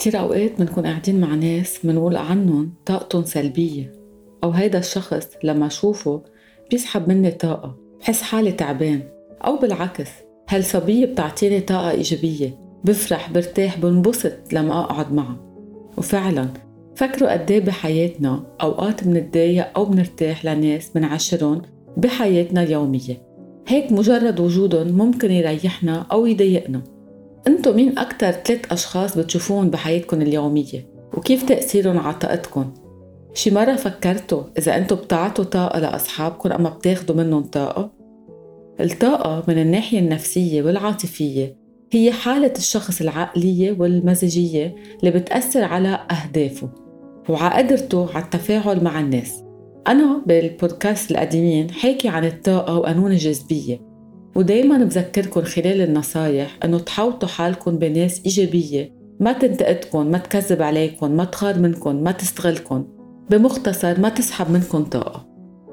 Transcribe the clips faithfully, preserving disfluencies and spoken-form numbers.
كتير أوقات بنكون قاعدين مع ناس منقول عنهم طاقتهم سلبية، أو هيدا الشخص لما أشوفه بيسحب مني طاقة، بحس حالي تعبان. أو بالعكس، هالصبية بتعطيني طاقة إيجابية، بفرح برتاح بنبسط لما أقعد معها. وفعلا فكروا قديه بحياتنا أوقات منتضايق أو بنرتاح لناس منعاشرهم بحياتنا اليومية، هيك مجرد وجودهم ممكن يريحنا أو يضايقنا. انتو مين أكتر ثلاث أشخاص بتشوفون بحياتكن اليومية وكيف تأثيرهم على طاقتكن؟ شي مرة فكرتوا إذا انتو بتعطوا طاقة لأصحابكن أما بتاخدوا منهم طاقة؟ الطاقة من الناحية النفسية والعاطفية هي حالة الشخص العقلية والمزاجية اللي بتأثر على أهدافه وعقدرته على التفاعل مع الناس. أنا بالبودكاست القديمين حاكي عن الطاقة وقانون الجاذبية، ودايما بذكركن خلال النصايح أنه تحوطوا حالكن بناس إيجابية ما تنتقدكن، ما تكذب عليكن، ما تخار منكن، ما تستغلكن، بمختصر ما تسحب منكن طاقة.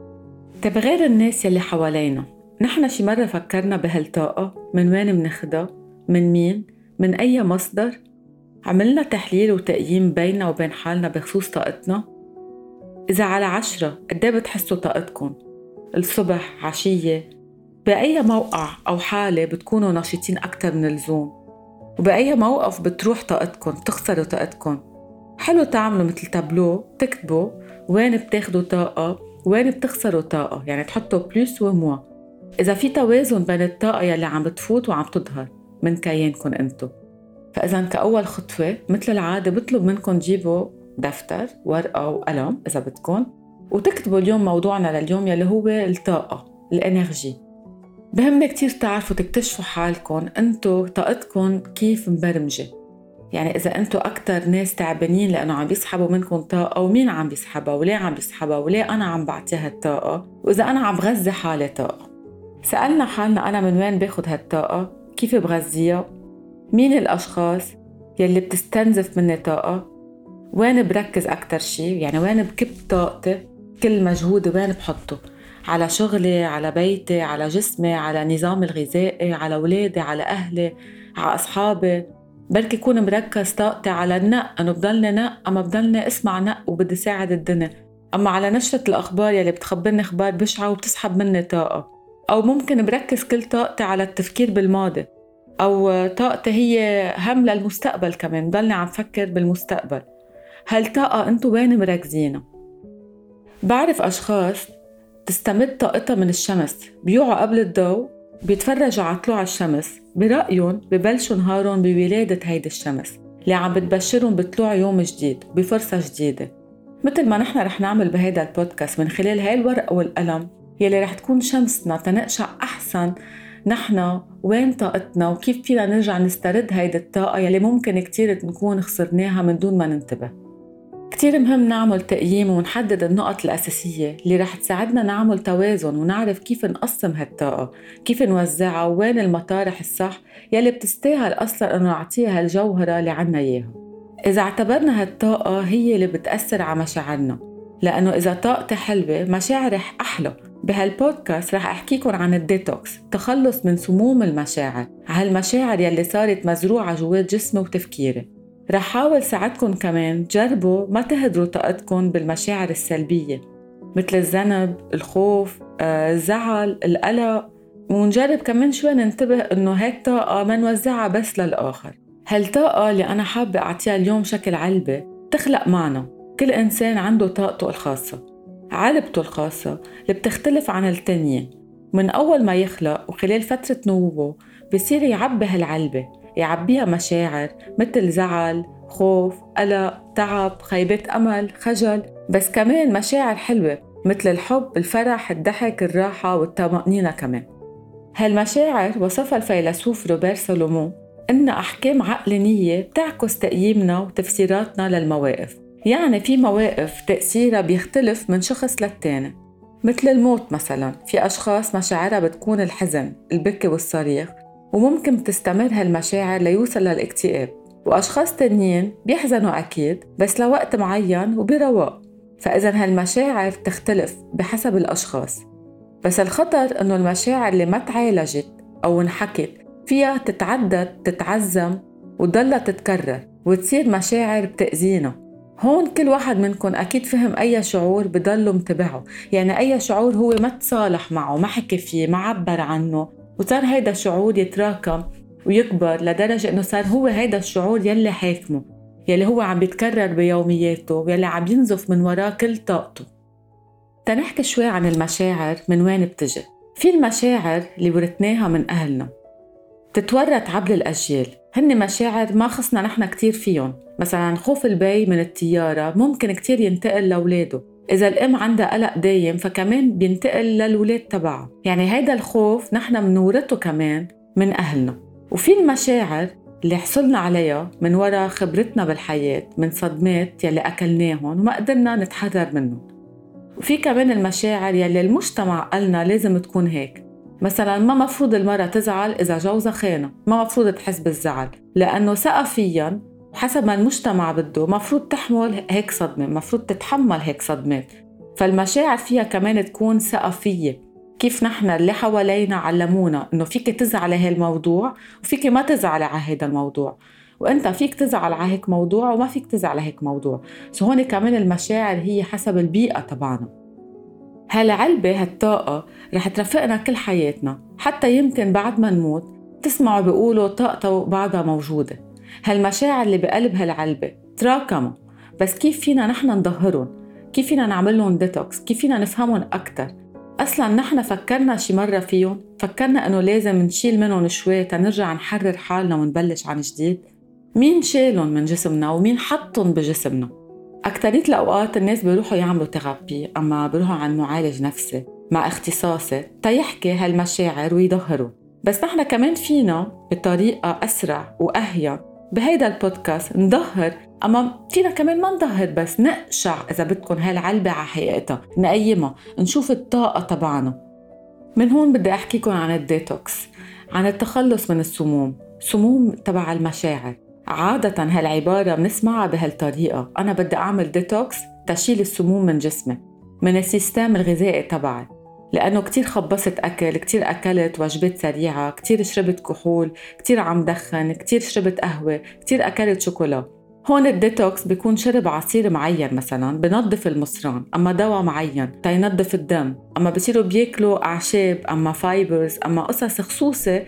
طب غير الناس يلي حوالينا، نحن شي مرة فكرنا بهالطاقة من وين مناخدها؟ من مين؟ من أي مصدر؟ عملنا تحليل وتقييم بيننا وبين حالنا بخصوص طاقتنا؟ إذا على عشرة قديه بتحسوا طاقتكن؟ الصبح، عشية، بأي موقع أو حالة بتكونوا نشيطين أكتر من اللزوم؟ وبأي موقف بتروح طاقتكن، تخسروا طاقتكن؟ حلو تعملوا مثل تابلو، تكتبوا وين بتاخدوا طاقة وين بتخسروا طاقة، يعني تحطوا بلوس وموا. إذا في توازن بين الطاقة يلي عم بتفوت وعم تظهر من كيانكن أنتو. فإذا كأول خطوة مثل العادة بطلب منكم تجيبوا دفتر ورقة وقلم إذا بدكن، وتكتبوا اليوم موضوعنا لليوم يلي هو الطاقة، الانرجي. بهمني كتير تعرفوا تكتشفوا حالكم انتو طاقتكم كيف مبرمجة. يعني إذا انتو أكتر ناس تعبانين لأنه عم بيسحبوا منكم طاقة، ومين عم بيسحبها وليه عم بيسحبها وليه أنا عم بعطيها الطاقة، وإذا أنا عم بغذي حالي طاقة. سألنا حالنا أنا من وين باخد هالطاقة، كيف بغذيها، مين الأشخاص يلي بتستنزف مني طاقة، وين بركز أكتر شي، يعني وين بكب طاقتي، كل مجهودي وين بحطه، على شغلي، على بيتي، على جسمي، على نظام الغذائي، على أولادي، على أهلي، على أصحابي. بركي يكون مركز طاقتي على النق، أنه بضلني نق أما بضلني اسمع نق وبدي ساعد الدنيا، أما على نشرة الأخبار يلي بتخبرني أخبار بشعة وبتسحب مني طاقة. أو ممكن بركز كل طاقتي على التفكير بالماضي، أو طاقتي هي هم للمستقبل، كمان بضلني عم فكر بالمستقبل. هالطاقة أنتو وين مركزينها؟ بعرف أشخاص تستمد طاقتها من الشمس، بيوعوا قبل الضوء بيتفرجوا على طلوع الشمس، برأيهم ببلشوا نهارهم بولادة هيدي الشمس اللي عم بتبشرهم بطلوع يوم جديد بفرصة جديدة. مثل ما نحن رح نعمل بهيدا البودكاست من خلال هاي الورقة والقلم يلي رح تكون شمسنا تنقشع أحسن نحن وين طاقتنا وكيف فينا نرجع نسترد هيدي الطاقة يلي ممكن كتير نكون خسرناها من دون ما ننتبه. كتير مهم نعمل تقييم ونحدد النقط الأساسية اللي رح تساعدنا نعمل توازن ونعرف كيف نقسم هالطاقة، كيف نوزعها، وين المطارح الصح يلي بتستاهل أصلاً أنه نعطيها هالجوهرة اللي عنا إياها. إذا اعتبرنا هالطاقة هي اللي بتأثر على مشاعرنا، لأنه إذا طاقتي حلوة مشاعري أحلى. بهالبودكاست رح أحكيكم عن الديتوكس، تخلص من سموم المشاعر، هالمشاعر يلي صارت مزروعة جوات جسمي وتفكيري. رح حاول ساعدكم كمان جربوا ما تهدروا طاقتكم بالمشاعر السلبية مثل الذنب، الخوف، الزعل، القلق، ونجرب كمان شوي ننتبه إنه هيك طاقة ما نوزعها بس للآخر. هالطاقة اللي أنا حابة أعطيها اليوم شكل علبة تخلق معنا. كل إنسان عنده طاقته الخاصة، علبته الخاصة اللي بتختلف عن التانيين. من أول ما يخلق وخلال فترة نموه بصير يعبي هالعلبة، يعبيها مشاعر مثل زعل، خوف، قلق، تعب، خيبة أمل، خجل، بس كمان مشاعر حلوة مثل الحب، الفرح، الضحك، الراحة والطمأنينة كمان. هالمشاعر وصفها الفيلسوف روبير سولومون إن أحكام عقلانية بتعكس تقييمنا وتفسيراتنا للمواقف. يعني في مواقف تأثيرها بيختلف من شخص للتاني، مثل الموت مثلا. في أشخاص مشاعرها بتكون الحزن، البكي والصريخ، وممكن بتستمر هالمشاعر ليوصل للاكتئاب. وأشخاص تانيين بيحزنوا أكيد بس لوقت معين وبرواق. فإذا هالمشاعر تختلف بحسب الأشخاص. بس الخطر إنه المشاعر اللي ما تعالجت أو انحكت فيها تتعدد، تتعزم وتضلها تتكرر، وتصير مشاعر بتأذينا. هون كل واحد منكم أكيد فهم أي شعور بضله متبعه، يعني أي شعور هو ما تصالح معه، ما حكي فيه، ما عبر عنه، وصار هيدا الشعور يتراكم ويكبر لدرجة إنه صار هو هيدا الشعور يلي حاكمه، يلي هو عم بيتكرر بيومياته، ويلي عم ينزف من وراه كل طاقته. تنحكي شوي عن المشاعر من وين بتجي. في المشاعر اللي ورثناها من أهلنا، تتورث عبر الأجيال. هن مشاعر ما خصنا نحن كتير فيهم. مثلا خوف البي من الطيارة ممكن كتير ينتقل لأولاده. إذا الأم عندها قلق دايم فكمان بينتقل للولاد تبعها. يعني هيدا الخوف نحن منورثه كمان من أهلنا. وفي المشاعر اللي حصلنا عليها من وراء خبرتنا بالحياة، من صدمات يلي أكلناهم وما قدرنا نتحرر منهم. وفي كمان المشاعر يلي المجتمع قالنا لازم تكون هيك. مثلا ما مفروض المرأة تزعل إذا جوزها خانة، ما مفروض تحس بالزعل، لأنه ثقافياً حسب ما المجتمع بده مفروض تحمل هيك صدمة، مفروض تتحمل هيك صدمات. فالمشاعر فيها كمان تكون ثقافية، كيف نحن اللي حوالينا علمونا إنه فيك تزعل على هالموضوع وفيك ما تزعل على هيدا الموضوع، وإنت فيك تزعل على هيك موضوع وما فيك تزعل على هيك موضوع. سو هون كمان المشاعر هي حسب البيئة تبعنا. هالعلبة هالطاقة رح ترافقنا كل حياتنا، حتى يمكن بعد ما نموت تسمعوا بيقولوا طاقته بعدها موجودة. هالمشاعر اللي بقلب هالعلبة تراكموا، بس كيف فينا نحن نظهرهم؟ كيف فينا نعمل لهم ديتوكس؟ كيف فينا نفهمهم أكتر؟ أصلاً نحن فكرنا شي مرة فيهم؟ فكرنا أنه لازم نشيل منهم شوي تنرجع نحرر حالنا ونبلش عن جديد؟ مين شالهم من جسمنا ومين حطهم بجسمنا؟ أكترية الأوقات الناس بيروحوا يعملوا تغابي، أما بيروحوا عن معالج نفسي مع اختصاصي تيحكي هالمشاعر ويظهروا. بس نحن كمان فينا بطريقة أسرع وأهيا بهيدا البودكاست نظهر، أما فينا كمان ما نظهر بس نقشع إذا بدكن هالعلبة على حقيقتها، نقيمها، نشوف الطاقة تبعنا. من هون بدي أحكيكم عن الديتوكس، عن التخلص من السموم، سموم تبع المشاعر. عادة هالعبارة بنسمعها بهالطريقة، أنا بدي أعمل ديتوكس تشيل السموم من جسمي، من السيستم الغذائي تبعي، لأنه كتير خبصت أكل، كتير أكلت وجبات سريعة، كتير شربت كحول، كتير عم دخن، كتير شربت قهوة، كتير أكلت شوكولا. هون الديتوكس بيكون شرب عصير معين مثلا بنظف المصران، أما دواء معين تينظف الدم، أما بصيروا بياكلوا أعشاب، أما فايبرز، أما قصص خصوصة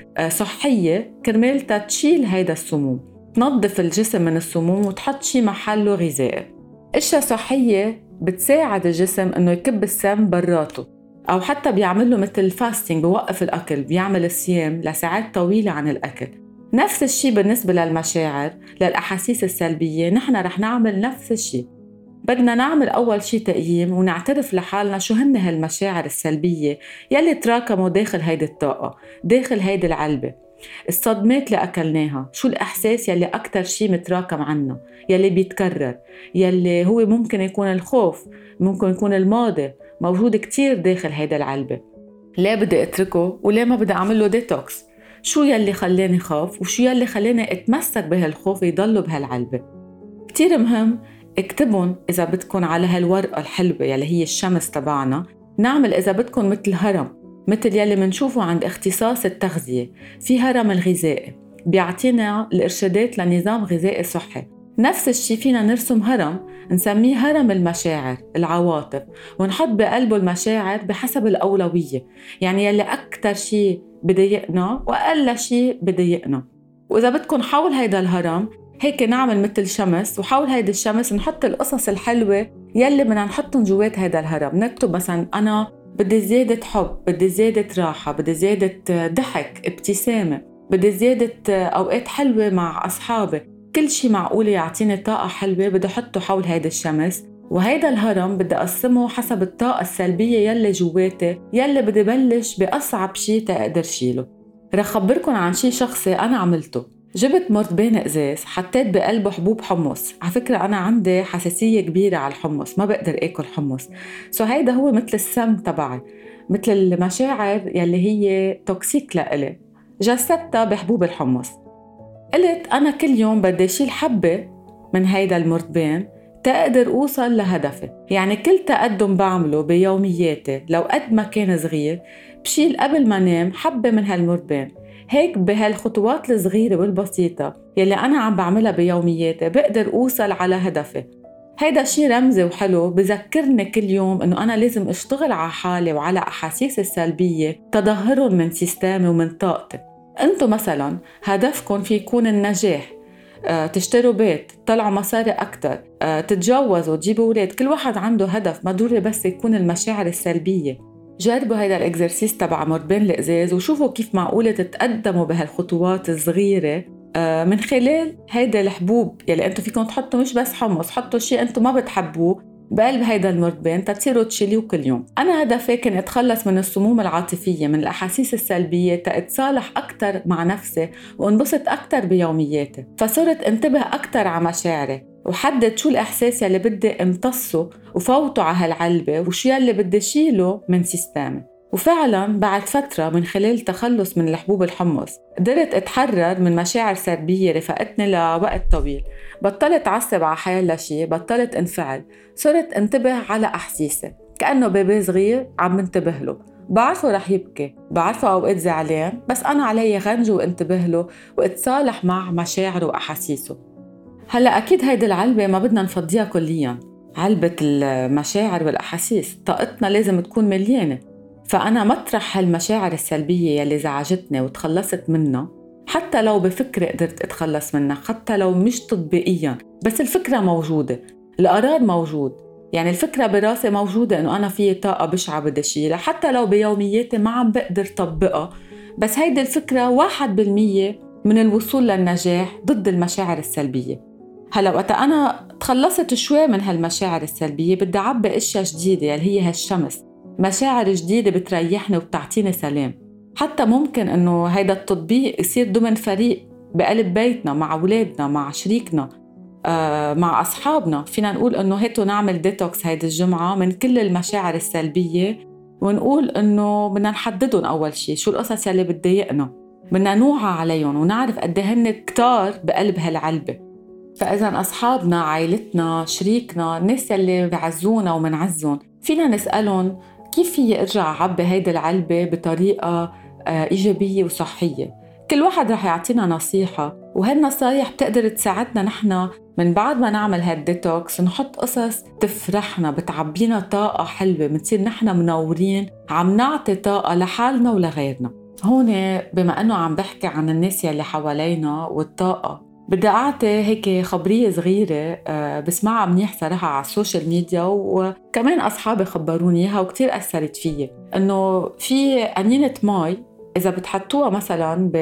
صحية كرمال تشيل هيدا السموم، تنظف الجسم من السموم وتحط شي محله غذائي. اشياء صحية بتساعد الجسم انه يكب السم براته، او حتى بيعمل له مثل فاستينج، بوقف الاكل، بيعمل الصيام لساعات طويلة عن الاكل. نفس الشي بالنسبة للمشاعر، للأحاسيس السلبية، نحن رح نعمل نفس الشي. بدنا نعمل أول شي تقييم ونعترف لحالنا شو هن هالمشاعر السلبية يلي تراكموا داخل هيدي الطاقة، داخل هيدي العلبة. الصدمات اللي أكلناها، شو الإحساس يلي أكتر شي متراكم عنا، يلي بيتكرر، يلي هو ممكن يكون الخوف، ممكن يكون الماضي موجود كتير داخل هيدا العلبة. ليه بدي أتركه وليه ما بدي أعمل له ديتوكس؟ شو يلي خلاني خاف وشو يلي خلاني أتمسك بهالخوف يضلوا بهالعلبة؟ كتير مهم اكتبون إذا بدكن على هالورقة الحلوة يلي هي الشمس تبعنا. نعمل إذا بدكن مثل هرم، مثل يلي منشوفه عند اختصاص التغذية، في هرم الغذائي بيعطينا الإرشادات لنظام غذائي صحي. نفس الشي فينا نرسم هرم نسميه هرم المشاعر، العواطف، ونحط بقلبه المشاعر بحسب الأولوية، يعني يلي أكتر شي بضايقنا وأقل شي بضايقنا. وإذا بدكن حول هيدا الهرم هيك نعمل مثل شمس، وحول هيدا الشمس نحط القصص الحلوة يلي بدنا نحطن جوات هيدا الهرم. نكتب مثلا أنا بدي زيادة حب، بدي زيادة راحة، بدي زيادة ضحك، ابتسامة، بدي زيادة أوقات حلوة مع أصحابي. كل شي معقول يعطيني طاقة حلوة بدي أحطه حول هيدا الشمس. وهيدا الهرم بدي أقسمه حسب الطاقة السلبية يلي جواتي، يلي بدي بلش بأصعب شي تقدر شيله. رح خبركن عن شي شخصي أنا عملته. جبت مرتبين قزاز، حطيت بقلبه حبوب حمص. على فكرة أنا عندي حساسية كبيرة على الحمص، ما بقدر آكل حمص. سو هيدا هو مثل السم تبعي، مثل المشاعر يلي هي توكسيك لإلي، جسدتها بحبوب الحمص. قلت أنا كل يوم بدي شيل حبة من هيدا المرتبين تقدر أوصل لهدفي. يعني كل تقدم بعمله بيومياتي لو قد ما كان صغير بشيل قبل ما نام حبة من هالمرتبين. هيك بهالخطوات الصغيرة والبسيطة يلي أنا عم بعملها بيومياتي بقدر أوصل على هدفي. هيدا شي رمزي وحلو بذكرني كل يوم إنه أنا لازم أشتغل على حالي وعلى أحاسيسي السلبية تدهرهم من سيستامي ومن طاقتي. أنتو مثلاً هدفكم في يكون النجاح، أه، تشتروا بيت، تطلعوا مصاري أكتر، أه، تتجوزوا، تجيبوا أولاد. كل واحد عنده هدف، ما ضروري بس يكون المشاعر السلبية. جربوا هيدا الإكزرسيس تبع مربين الإزاز وشوفوا كيف معقولة تتقدموا بهالخطوات الصغيرة أه، من خلال هيدا الحبوب يلي أنتوا فيكم تحطوا مش بس حمص، حطوا شيء أنتوا ما بتحبوه بقلب هيدا المربين تتصيروا تشيليوه كل يوم. أنا هدفي كان أتخلص من السموم العاطفية، من الأحاسيس السلبية، تأتصالح أكتر مع نفسي وانبسط أكتر بيومياتي. فصرت انتبه أكتر على مشاعري وحدد شو الإحساس يلي بدي امتصه وفوته على هالعلبة وشو يلي بدي شيله من سيستامي. وفعلاً بعد فترة من خلال تخلص من الحبوب الحمص قدرت أتحرر من مشاعر سلبية رفقتني لوقت طويل. بطلت عصب على حيالله شي، بطلت انفعل، صرت انتبه على أحاسيسي كأنه بيبي صغير عم انتبه له. بعرفه رح يبكي، بعرفه أوقات زعلان، بس أنا علي غنج وانتبه له واتصالح مع مشاعره وأحاسيسه. هلأ أكيد هيدي العلبة ما بدنا نفضيها كلياً، علبة المشاعر والأحاسيس طاقتنا لازم تكون مليانة. فأنا مطرح هالمشاعر السلبية يلي زعجتني وتخلصت منها، حتى لو بفكرة قدرت أتخلص منها، حتى لو مش تطبيقياً، بس الفكرة موجودة، القرار موجود. يعني الفكرة براسي موجودة إنه أنا فيه طاقة بشعة بدي شيلها، حتى لو بيومياتي ما عم بقدر طبقها، بس هيدي الفكرة واحد بالمية من الوصول للنجاح ضد المشاعر السلبية. هلأ وقت أنا تخلصت شوي من هالمشاعر السلبية بدي أعبي أشياء جديدة يلي هي هالشمس، مشاعر جديدة بتريحني وبتعطيني سلام. حتى ممكن إنه هيدا التطبيق يصير ضمن فريق بقلب بيتنا مع أولادنا، مع شريكنا، آه، مع أصحابنا. فينا نقول إنه هاتوا نعمل ديتوكس هيدي الجمعة من كل المشاعر السلبية، ونقول إنه بدنا نحددهم. أول شيء شو القصص يلي بتضايقنا، بدنا نوعى عليهم ونعرف قد ايه هن كتار بقلب هالعلبة. فإذا أصحابنا، عائلتنا، شريكنا، الناس يلي بعزونا ومنعزون، فينا نسألهم كيف في أرجع عبي هيدي العلبة بطريقة إيجابية وصحية. كل واحد رح يعطينا نصيحة، وهالنصايح بتقدر تساعدنا نحن من بعد ما نعمل هالديتوكس نحط قصص تفرحنا، بتعبينا طاقة حلوة، بنصير نحن منورين، عم نعطي طاقة لحالنا ولغيرنا. هون بما أنه عم بحكي عن الناس يلي حوالينا والطاقة، بدي أعطي هيك خبرية صغيرة بسمعها منيح صراحة على السوشيال ميديا، وكمان أصحابي خبروني إياها وكتير أثرت فيي. إنه في قنينة ماي إذا بتحطوها مثلاً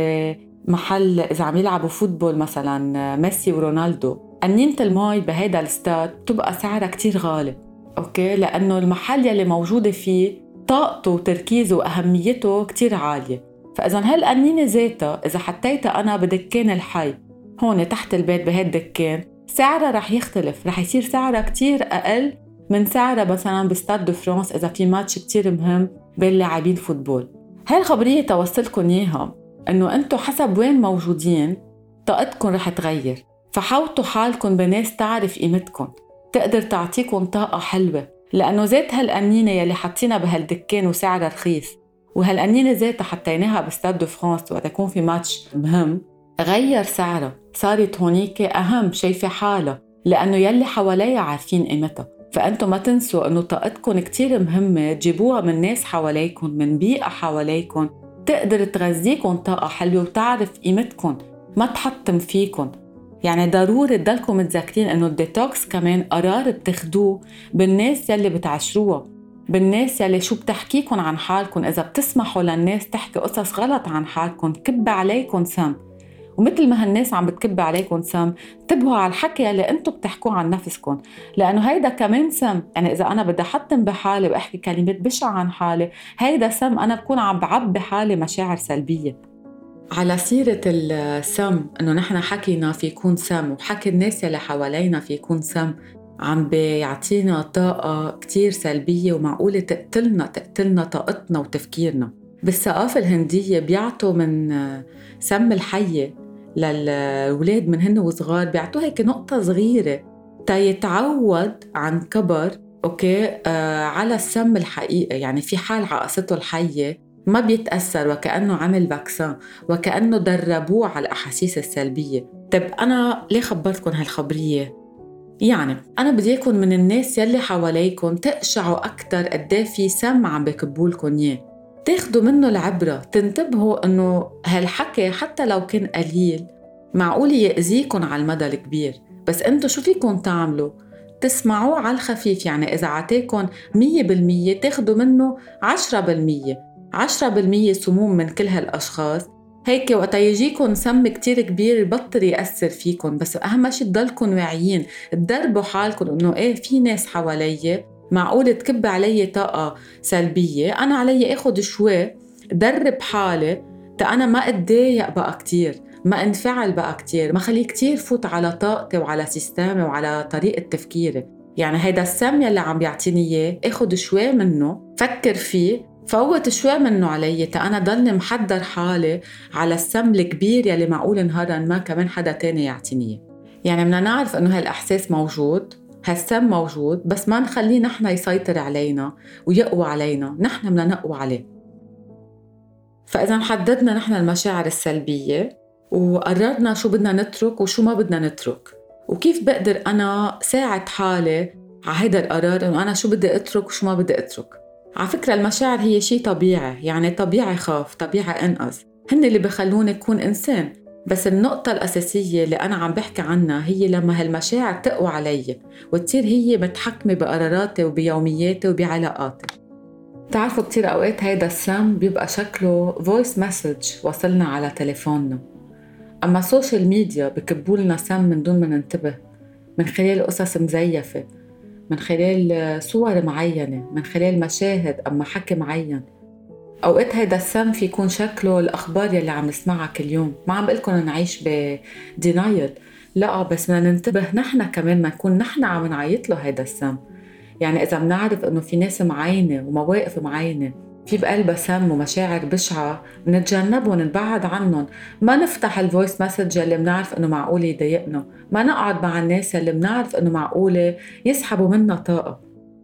بمحل إذا عم يلعبوا فوتبول مثلاً ميسي ورونالدو، قنينة الماي بهيدا الاستاد بتبقى سعرها كتير غالي، أوكي، لأنه المحل يلي موجودة فيه طاقته وتركيزه وأهميته كتير عالية. فإذا هالقنينة ذاتها إذا حطيتها أنا بدكان الحي هون تحت البيت بهالدكان، سعرها رح يختلف، رح يصير سعرها كتير أقل من سعرها مثلاً بستاد دو فرانس إذا في ماتش كتير مهم بين لاعبين فوتبول. هاي الخبرية توصلكن إياها إنه أنتو حسب وين موجودين طاقتكن رح تغير. فحاوطوا حالكن بناس تعرف قيمتكن، تقدر تعطيكن طاقة حلوة، لأنه ذات هالقنينة يلي حطينا بهالدكان وسعرها رخيص، وهالقنينة ذاتها حطيناها بستاد دو فرانس وقت يكون في ماتش مهم، غير سعرها، صارت هونيك أهم، شايفة حالها، لأنه يلي حواليها عارفين قيمتها. فأنتم ما تنسوا أنه طاقتكم كتير مهمة، تجيبوها من ناس حواليكم، من بيئة حواليكم تقدر تغذيكم طاقة حلوة وتعرف قيمتكم، ما تحطم فيكم. يعني ضروري تضلكم متذكرين أنه الديتوكس كمان قرار بتاخدوه بالناس يلي بتعشروها، بالناس يلي شو بتحكيكم عن حالكم. إذا بتسمحوا للناس تحكي قصص غلط عن حالكم كب عليكم سم، ومثل ما هالناس عم بتكب عليكم سم، انتبهوا على الحكي يلي انتم بتحكوه عن نفسكم، لأنه هيدا كمان سم. يعني إذا أنا بدي أحطم بحالي وأحكي كلمات بشعة عن حالي، هيدا سم، أنا بكون عم بعبي حالي مشاعر سلبية. على سيرة السم، إنه نحن حكينا في يكون سم، وحكي الناس يلي حوالينا في يكون سم، عم بيعطينا طاقة كتير سلبية ومعقولة تقتلنا تقتلنا طاقتنا وتفكيرنا. بالثقافة الهندية بيعطوا من سم الحية للولاد من هن وصغار، بيعطوه هيك نقطة صغيرة تيتعود عن كبر، أوكي، آه على السم الحقيقي. يعني في حال عقصته الحية ما بيتأثر وكأنه عمل فاكسان، وكأنه دربوه على الأحاسيس السلبية. طب أنا ليه خبرتكم هالخبرية؟ يعني أنا بدي أكون من الناس يلي حواليكم تقشعوا أكتر قديه في سم عم بكبولكن إياه، تاخدوا منه العبرة، تنتبهوا أنه هالحكي حتى لو كان قليل معقول يأذيكن على المدى الكبير، بس أنتوا شو فيكن تعملوا؟ تسمعوه على الخفيف. يعني إذا عطيكن مية بالمية تاخدوا منه عشرة بالمية، عشرة بالمية سموم من كل هالأشخاص. هيك وقت يجيكن سم كتير كبير بطل يأثر فيكن. بس أهم شي تضلكن واعيين، تدربوا حالكن إنه إيه في ناس حوالي معقول تكب علي طاقة سلبية، أنا علي أخد شوي درب حالي تا أنا ما أتضايق بقى كتير، ما انفعل بقى كتير، ما خلي كتير فوت على طاقتي وعلى سيستمي وعلى طريقة تفكيري. يعني هيدا السم يلي عم بيعطيني إياه أخد شوي منه، فكر فيه، فوت شوي منه علي تا أنا ضلني محضر حالي على السم الكبير يلي معقول نهارا ما كمان حدا تاني يعطيني. يعني بدنا نعرف إنه هالإحساس موجود، هالسم موجود، بس ما نخليه نحن يسيطر علينا ويقوى علينا، نحن بدنا نقوى عليه. فإذا حددنا نحن المشاعر السلبية وقررنا شو بدنا نترك وشو ما بدنا نترك، وكيف بقدر أنا ساعد حالي على هيدا القرار إنه أنا شو بدي أترك وشو ما بدي أترك. على فكرة المشاعر هي شيء طبيعي، يعني طبيعي خاف، طبيعي أنقذ، هن اللي بخلوني أكون إنسان. بس النقطة الأساسية اللي أنا عم بحكي عنها هي لما هالمشاعر تقوى علي وتصير هي متحكمة بقراراتي وبيومياتي وبعلاقاتي. تعرفوا كتير أوقات هيدا السم بيبقى شكله voice message وصلنا على تليفوننا، أما السوشيال ميديا بكبولنا سم من دون ما ننتبه، من خلال قصص مزيفة، من خلال صور معينة، من خلال مشاهد أما حكي معين. أوقات هيدا السم في يكون شكله الأخبار يلي عم نسمعها كل يوم. ما عم بقلكن نعيش بدينايل، لا، بس بدنا ننتبه نحن كمان ما نكون نحن عم نعيط له هيدا السم. يعني إذا بنعرف إنه في ناس معينة ومواقف معينة في بقلبها سم ومشاعر بشعة، نتجنبهم، نبعد عنهم، ما نفتح الفويس مسج اللي بنعرف إنه معقول يضايقنا، ما نقعد مع الناس اللي بنعرف إنه معقول يسحبوا منا طاقة.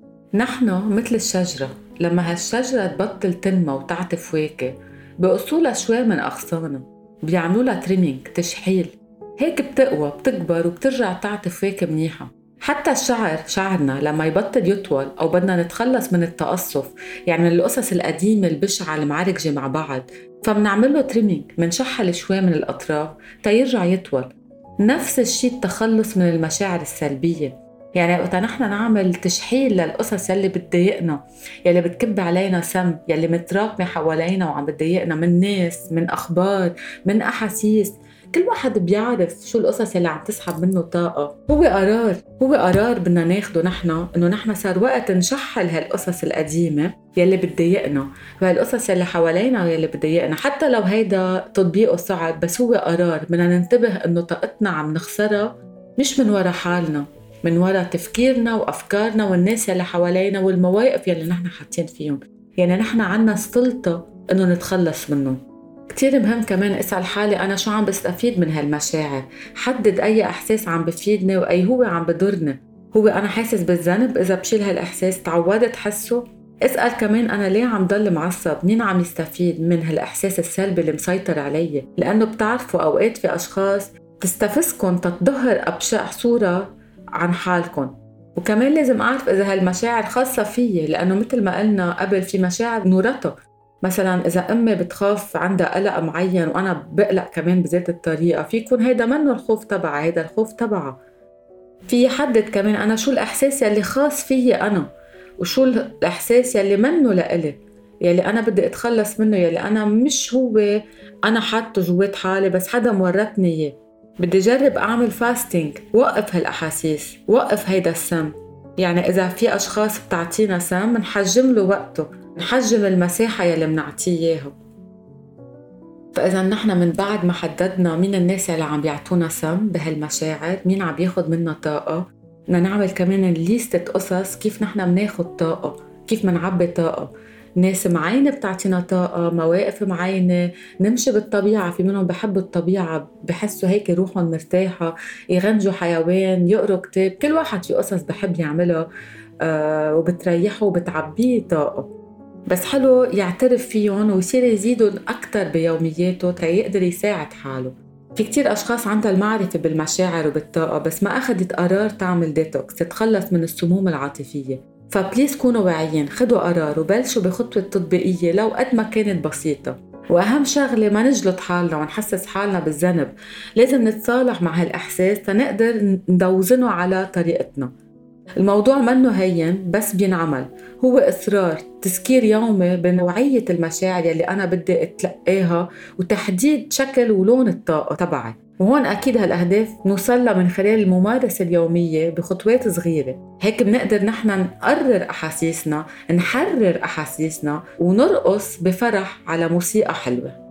نحن مثل الشجرة، لما هالشجرة تبطل تنمى وتعطي فواكه بقصولها شوي من أغصانها، بيعملوا لها تريمينج، تشحيل، هيك بتقوى بتكبر وبترجع تعطي فواكه منيحة. حتى الشعر، شعرنا لما يبطل يطول أو بدنا نتخلص من التقصف، يعني من القصص القديمة البشعة المعركجة مع بعض، فبنعمله تريمينج، منشحل شوي من الأطراف تيرجع يطول. نفس الشيء التخلص من المشاعر السلبية. يعني وقت نحن نعمل تشحيل للقصص يلي بتضايقنا، يلي بتكب علينا سم، يلي متراكمة حوالينا وعم بتضايقنا، من ناس، من أخبار، من أحاسيس، كل واحد بيعرف شو القصص اللي عم تسحب منه طاقة. هو قرار، هو قرار بدنا ناخده نحن، إنه نحن صار وقت نشحل هالقصص القديمة يلي بتضايقنا وهالقصص يلي حوالينا يلي بتضايقنا. حتى لو هيدا تطبيقه صعب، بس هو قرار بدنا ننتبه إنه طاقتنا عم نخسرها مش من ورا حالنا، من وراء تفكيرنا وأفكارنا والناس يلي حوالينا والمواقف يلي نحن حاطين فيهم. يعني نحن عنا السلطة إنه نتخلص منهم. كتير مهم كمان أسأل حالي أنا شو عم بستفيد من هالمشاعر، حدد أي إحساس عم بفيدني وأي هو عم بضرني. هو أنا حاسس بالذنب إذا بشيل هالإحساس، تعودت حسه. اسأل كمان أنا ليه عم ضل معصب، مين عم يستفيد من هالإحساس السلبي اللي مسيطر علي. لأنه بتعرفوا أوقات في أشخاص تستفزكن تتظهر أبشع صورة عن حالكم. وكمان لازم أعرف إذا هالمشاعر خاصة فيي، لأنه مثل ما قلنا قبل في مشاعر نورتها. مثلا إذا أمي بتخاف عندها قلق معين وأنا بقلق كمان بذات الطريقة، في يكون هيدا منه الخوف تبعها، هيدا الخوف تبعها. في يحدد كمان أنا شو الإحساس يلي خاص فيي أنا، وشو الإحساس يلي منه لإلي، يلي أنا بدي أتخلص منه، يلي أنا مش هو أنا حاطه جوات حالي بس حدا مورتني إياه. بدي جرب أعمل فاستينج، وقف هالأحاسيس، وقف هيدا السم. يعني إذا في أشخاص بتعطينا سم نحجم له وقته، نحجم المساحة يلي منعطيه إياها. فإذا نحن من بعد ما حددنا مين الناس اللي عم بيعطونا سم بهالمشاعر، مين عم بياخد منا طاقة، بدنا نعمل كمان ليستة قصص كيف نحن مناخد طاقة، كيف منعبي طاقة. ناس معينة بتعطينا طاقة، مواقف معينة، نمشي بالطبيعة، في منهم بحبوا الطبيعة، بحسوا هيك روحهم مرتاحة، يغنجوا حيوان، يقروا كتاب، كل واحد في قصص بحب يعملها آه وبتريحه وبتعبيه طاقة. بس حلو يعترف فيهم ويصير يزيدهم أكتر بيومياته تيقدر يساعد حاله. في كتير أشخاص عندها المعرفة بالمشاعر وبالطاقة بس ما أخدت قرار تعمل ديتوكس تتخلص من السموم العاطفية. فبليز كونوا واعيين، خدوا قرار وبلشوا بخطوة تطبيقية لو قد ما كانت بسيطة. وأهم شغلة ما نجلط حالنا ونحسس حالنا بالذنب، لازم نتصالح مع هالإحساس تنقدر ندوزنه على طريقتنا. الموضوع منه هين بس بينعمل، هو إصرار، تذكير يومي بنوعية المشاعر يلي أنا بدي أتلقاها وتحديد شكل ولون الطاقة تبعي. وهون أكيد هالأهداف نوصلها من خلال الممارسة اليومية بخطوات صغيرة. هيك بنقدر نحن نقرر أحاسيسنا، نحرر أحاسيسنا ونرقص بفرح على موسيقى حلوة.